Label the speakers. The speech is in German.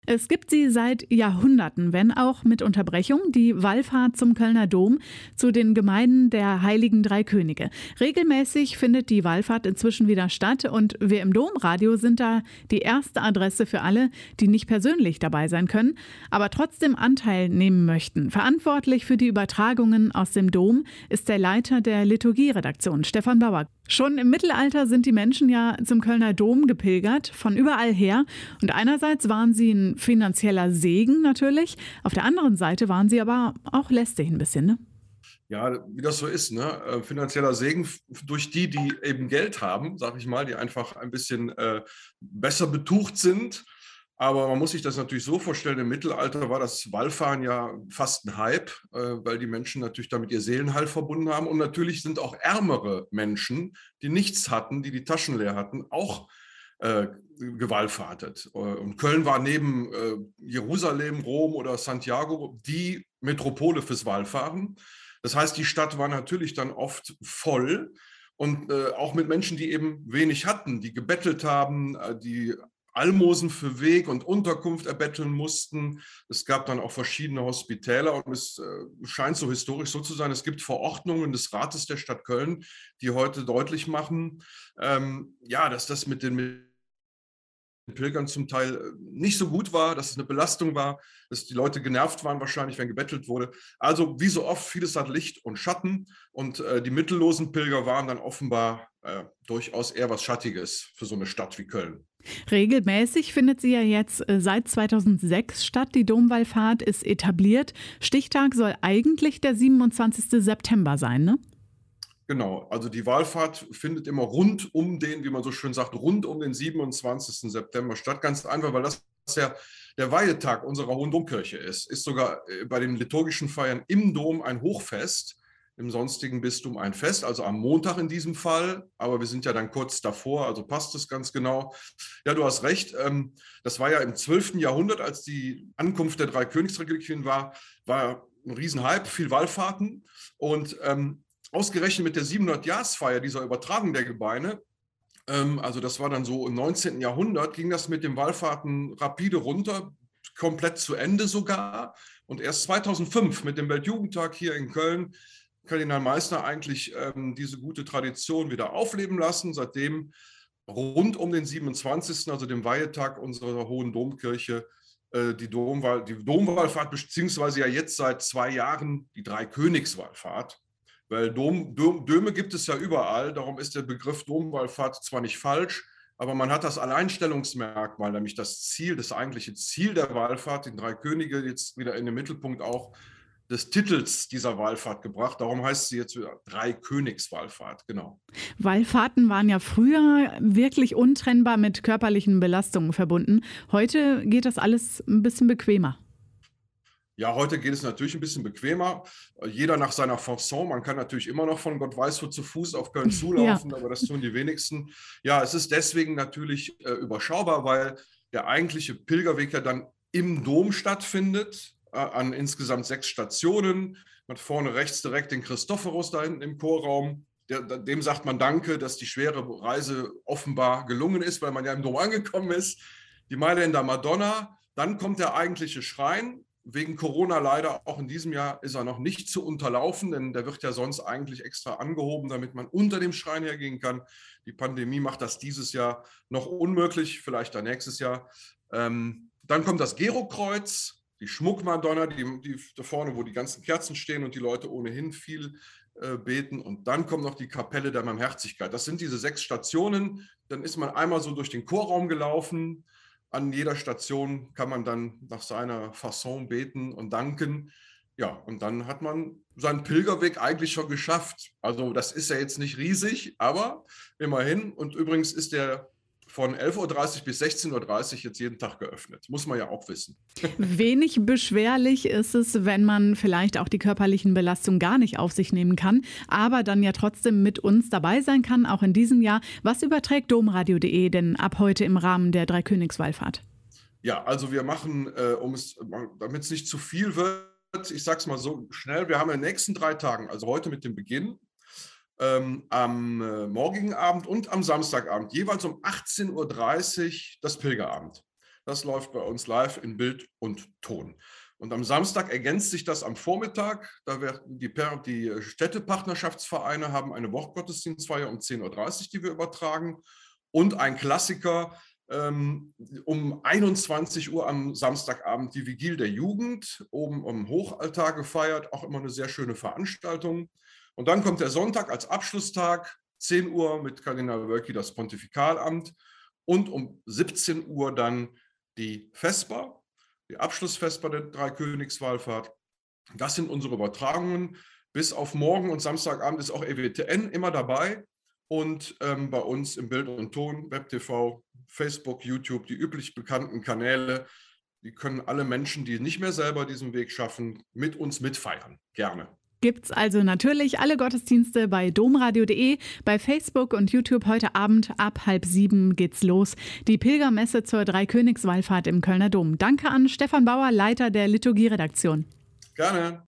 Speaker 1: Es gibt sie seit Jahrhunderten, wenn auch mit Unterbrechung, die Wallfahrt zum Kölner Dom zu den Gemeinden der Heiligen Drei Könige. Regelmäßig findet die Wallfahrt inzwischen wieder statt und wir im Domradio sind da die erste Adresse für alle, die nicht persönlich dabei sein können, aber trotzdem Anteil nehmen möchten. Verantwortlich für die Übertragungen aus dem Dom ist der Leiter der Liturgieredaktion, Stefan Bauer. Schon im Mittelalter sind die Menschen ja zum Kölner Dom gepilgert, von überall her. Und einerseits waren sie ein finanzieller Segen natürlich, auf der anderen Seite waren sie aber auch lästig ein bisschen, ne?
Speaker 2: Ja, wie das so ist, ne? Finanzieller Segen durch die eben Geld haben, sag ich mal, die einfach ein bisschen besser betucht sind. Aber man muss sich das natürlich so vorstellen, im Mittelalter war das Wallfahren ja fast ein Hype, weil die Menschen natürlich damit ihr Seelenheil verbunden haben. Und natürlich sind auch ärmere Menschen, die nichts hatten, die Taschen leer hatten, auch gewallfahrtet. Und Köln war neben Jerusalem, Rom oder Santiago die Metropole fürs Wallfahren. Das heißt, die Stadt war natürlich dann oft voll und auch mit Menschen, die eben wenig hatten, die gebettelt haben, die Almosen für Weg und Unterkunft erbetteln mussten. Es gab dann auch verschiedene Hospitäler und es scheint so historisch so zu sein. Es gibt Verordnungen des Rates der Stadt Köln, die heute deutlich machen, ja, dass das mit den Pilgern zum Teil nicht so gut war, dass es eine Belastung war, dass die Leute genervt waren wahrscheinlich, wenn gebettelt wurde. Also wie so oft, vieles hat Licht und Schatten und die mittellosen Pilger waren dann offenbar durchaus eher was Schattiges für so eine Stadt wie Köln.
Speaker 1: Regelmäßig findet sie ja jetzt seit 2006 statt. Die Domwallfahrt ist etabliert. Stichtag soll eigentlich der 27. September sein, ne?
Speaker 2: Genau, also die Wallfahrt findet immer rund um den, wie man so schön sagt, rund um den 27. September statt. Ganz einfach, weil das ja der Weihetag unserer Hohen Domkirche ist. Ist sogar bei den liturgischen Feiern im Dom ein Hochfest, im sonstigen Bistum ein Fest, also am Montag in diesem Fall. Aber wir sind ja dann kurz davor, also passt es ganz genau. Ja, du hast recht. Das war ja im 12. Jahrhundert, als die Ankunft der drei Königsrelikvien war ein Riesenhype, viel Wallfahrten. Und ausgerechnet mit der 700-Jahresfeier dieser Übertragung der Gebeine, also das war dann so im 19. Jahrhundert, ging das mit den Wallfahrten rapide runter, komplett zu Ende sogar. Und erst 2005 mit dem Weltjugendtag hier in Köln Kardinal Meissner eigentlich diese gute Tradition wieder aufleben lassen. Seitdem rund um den 27., also dem Weihetag unserer Hohen Domkirche, die Domwallfahrt, beziehungsweise ja jetzt seit 2 Jahren die Dreikönigswallfahrt. Weil Döme gibt es ja überall, darum ist der Begriff Domwallfahrt zwar nicht falsch, aber man hat das Alleinstellungsmerkmal, nämlich das eigentliche Ziel der Wallfahrt, den drei Könige, jetzt wieder in den Mittelpunkt auch des Titels dieser Wallfahrt gebracht. Darum heißt sie jetzt wieder Dreikönigswallfahrt, genau.
Speaker 1: Wallfahrten waren ja früher wirklich untrennbar mit körperlichen Belastungen verbunden. Heute geht das alles ein bisschen bequemer.
Speaker 2: Ja, heute geht es natürlich ein bisschen bequemer. Jeder nach seiner Fasson. Man kann natürlich immer noch von Gott weiß wo zu Fuß auf Köln
Speaker 1: Ja.
Speaker 2: zulaufen, aber das tun die wenigsten. Ja, es ist deswegen natürlich überschaubar, weil der eigentliche Pilgerweg ja dann im Dom stattfindet, an insgesamt 6 Stationen. Man hat vorne rechts direkt den Christophorus da hinten im Chorraum. Dem sagt man Danke, dass die schwere Reise offenbar gelungen ist, weil man ja im Dom angekommen ist. Die Mailänder Madonna. Dann kommt der eigentliche Schrein. Wegen Corona leider auch in diesem Jahr ist er noch nicht zu unterlaufen, denn der wird ja sonst eigentlich extra angehoben, damit man unter dem Schrein hergehen kann. Die Pandemie macht das dieses Jahr noch unmöglich, vielleicht dann nächstes Jahr. Dann kommt das Gerokreuz, die Schmuckmadonna, die da vorne, wo die ganzen Kerzen stehen und die Leute ohnehin viel beten. Und dann kommt noch die Kapelle der Barmherzigkeit. Das sind diese 6 Stationen. Dann ist man einmal so durch den Chorraum gelaufen. An jeder Station kann man dann nach seiner Fasson beten und danken. Ja, und dann hat man seinen Pilgerweg eigentlich schon geschafft. Also das ist ja jetzt nicht riesig, aber immerhin. Und übrigens ist der von 11:30 Uhr bis 16:30 Uhr jetzt jeden Tag geöffnet. Muss man ja auch wissen.
Speaker 1: Wenig beschwerlich ist es, wenn man vielleicht auch die körperlichen Belastungen gar nicht auf sich nehmen kann, aber dann ja trotzdem mit uns dabei sein kann, auch in diesem Jahr. Was überträgt domradio.de denn ab heute im Rahmen der Dreikönigswallfahrt?
Speaker 2: Ja, also wir machen, damit es nicht zu viel wird, ich sage es mal so schnell, wir haben in den nächsten 3 Tagen, also heute mit dem Beginn, am morgigen Abend und am Samstagabend jeweils um 18:30 Uhr das Pilgerabend. Das läuft bei uns live in Bild und Ton. Und am Samstag ergänzt sich das am Vormittag. Da werden die Städtepartnerschaftsvereine haben eine Wochengottesdienstfeier um 10:30 Uhr, die wir übertragen. Und ein Klassiker, um 21 Uhr am Samstagabend die Vigil der Jugend, oben am Hochaltar gefeiert, auch immer eine sehr schöne Veranstaltung. Und dann kommt der Sonntag als Abschlusstag, 10 Uhr mit Kardinal Wölki das Pontifikalamt und um 17 Uhr dann die Vesper, die Abschlussvesper der Dreikönigswallfahrt. Das sind unsere Übertragungen. Bis auf morgen und Samstagabend ist auch EWTN immer dabei. Und bei uns im Bild und Ton, WebTV, Facebook, YouTube, die üblich bekannten Kanäle, die können alle Menschen, die nicht mehr selber diesen Weg schaffen, mit uns mitfeiern. Gerne.
Speaker 1: Gibt's also natürlich alle Gottesdienste bei domradio.de, bei Facebook und YouTube. Heute Abend ab 6:30 geht's los. Die Pilgermesse zur Dreikönigswallfahrt im Kölner Dom. Danke an Stefan Bauer, Leiter der Liturgieredaktion.
Speaker 2: Gerne.